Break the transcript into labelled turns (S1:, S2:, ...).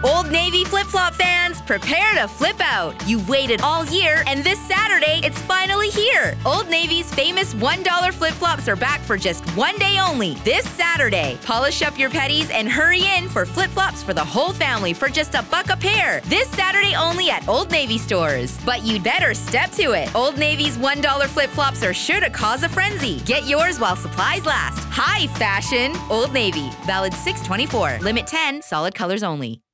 S1: Old Navy flip-flop fans, prepare to flip out. You've waited all year, and this Saturday, it's finally here. Old Navy's famous $1 flip-flops are back for just one day only, this Saturday. Polish up your petties and hurry in for flip-flops for the whole family for just $1 a pair. This Saturday only at Old Navy stores. But you'd better step to it. Old Navy's $1 flip-flops are sure to cause a frenzy. Get yours while supplies last. High fashion. Old Navy. Valid 6/24. Limit 10. Solid colors only.